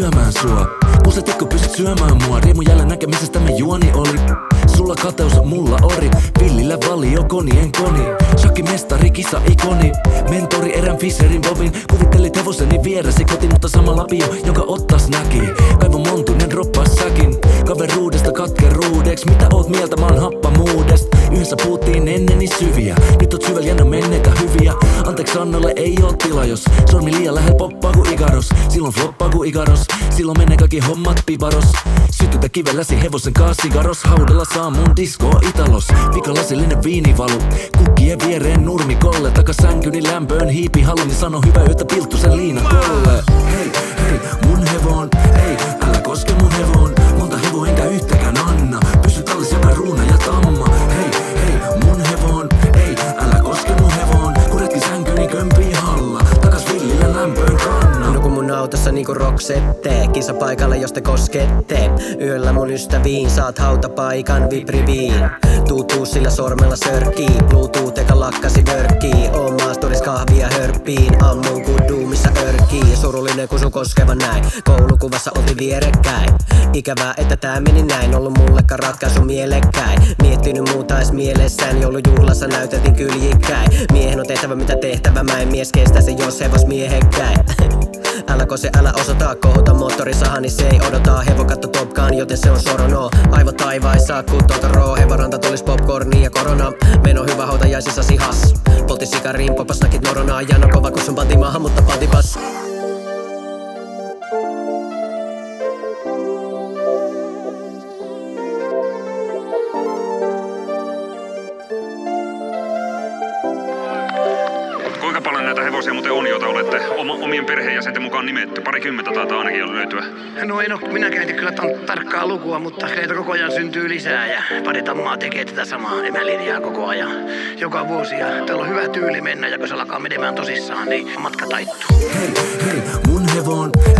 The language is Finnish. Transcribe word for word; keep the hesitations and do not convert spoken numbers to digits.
syömään sua. Muistatko pystyt syömään mua? Riemu jälleen näkemisestä me juoni oli. Sulla kateus, mulla ori. Villillä valio, konien koni. Shaki mestari, kisa ikoni. Mentori, erän Fisherin Bobin. Kuvittelit hevoseni vieresi kotiin, mutta sama lapio, jonka ottas näki. Kaivo montunen, droppas säkin. Kaveruudesta katkeruudeks. Mitä oot mieltä, mä oon happamuudest. Yhdessä puhuttiin enneni syviä. Nyt oot syvällä jännä menneitä hyviä. Anteeksi Annalle ei oo tila, jos sormi liian lähellä poppaa ku Ikaros. Silloin floppaa ku Ikaros. Silloin menee kaikki hommat piparos. Sytytä kivelläsi hevosen kaasigaros. Haudella saa mun disko Italos. Pikalasillinen viinivalu. Kukkien viereen nurmikolle. Takas sänkyni lämpöön hiipi haluni. Sano hyvä yötä pilttusen liina kolle. Hei, hei, mun hevon. Hei, älä koske mun hevon. Monta hevo enkä yhtäkään anna. Pysy tallis joka ruuna ja tamma. Hei, hei, mun hevon. Ei, älä koske mun hevon. Kun retki sänkyni kömpii halla. Takas villillä lämpöön kanna. Nuku mun autossa niinku roksette. Kisa paikalle jos te koskette. Yöllä mun ystäviin saat hautapaikan vibriviin. Tuutuu sillä sormella sörkkii. Bluetooth eka lakkasi vörkkii. Oon maastoris kahvia hörppiin. Ammun kun duumissa örkkii. Surullinen kun sun koskeva näin. Koulukuvassa oltiin vierekkäin. Ikävää että tää meni näin. Ollut mullekaan ratkaisu mielekkäin. Miettinyt muuta edes mielessään. Joulujuhlassa näyteltiin kyljikkäin. Miehen on tehtävä mitä tehtävä. Mä en mies kestä se jos hevos miehekkäin. Älä kose, älä osoita, kohota moottorisahani, se ei odota. Hevo katto Top Gun, joten se on sorono. Aivo taivaissa, kun tuolta roo. Hevoranta tulis popcorni ja korona. Meno hyvä hautajaisissa sihas. Poltti sikariin, popas nakit noronaa. Jano kova kun sun panti maahan, mutta pantipas. Kuinka paljon näitä hevosia muuten on, joita olette omien perheenjäsenten mukaan nimetty? Parikymmentä taitaa ainakin jo löytyä. No en oo minäkään tiedä kyllä ton tarkkaa lukua, mutta heitä koko ajan syntyy lisää ja pari tammaa tekee tätä samaa emälinjaa koko ajan. Joka vuosi ja teillä on hyvä tyyli mennä ja kun se alkaa menemään tosissaan, niin matka taittuu. Hei, hei, mun hevon.